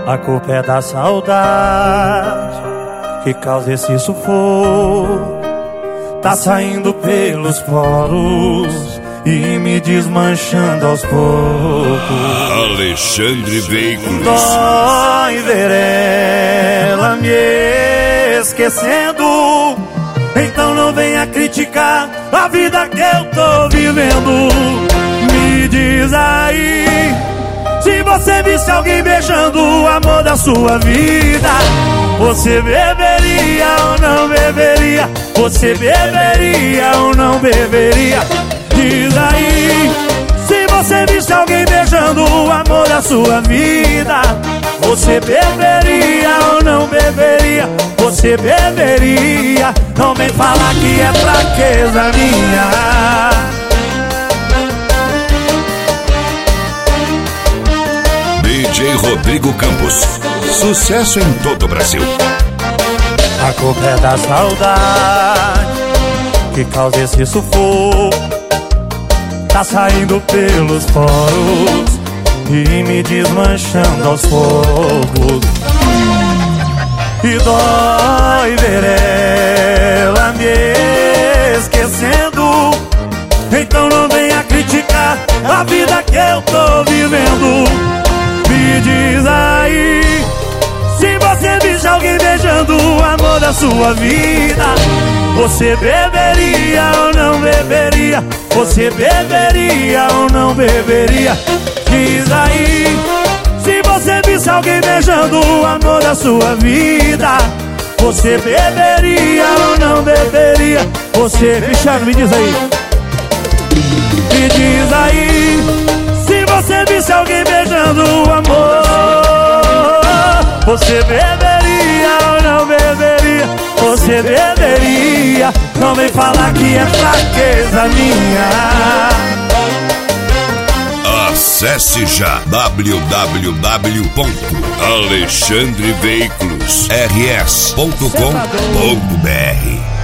A culpa é da saudade que causa esse sufoco. Tá saindo pelos poros e me desmanchando aos poucos. Alexandre Veículos. Dói ver ela me esquecendo. Então não venha criticar a vida que eu tô vivendo. Me diz aí, se você visse alguém beijando o amor da sua vida, você beberia ou não beberia? Você beberia ou não beberia? Diz aí, se você visse alguém beijando o amor da sua vida, você beberia ou não beberia? Você beberia? Não vem falar que é fraqueza minha. DJ Rodrigo Campos, sucesso em todo o Brasil. A culpa é da saudade que causa esse sufoco. Tá saindo pelos poros e me desmanchando aos poucos. E dói ver ela me esquecendo. Então não venha criticar a vida que eu tô vivendo. Me diz aí, se você visse alguém beijando o amor da sua vida, você beberia ou não beberia? Você beberia ou não beberia? Diz aí, se você visse alguém beijando o amor da sua vida, você beberia ou não beberia? Você, Cristiano, me diz aí. Me diz aí, se você visse alguém beijando o amor, você beberia ou não beberia? Você beberia? Não vem falar que é fraqueza minha. Acesse já www.alexandreveiculosrs.com.br.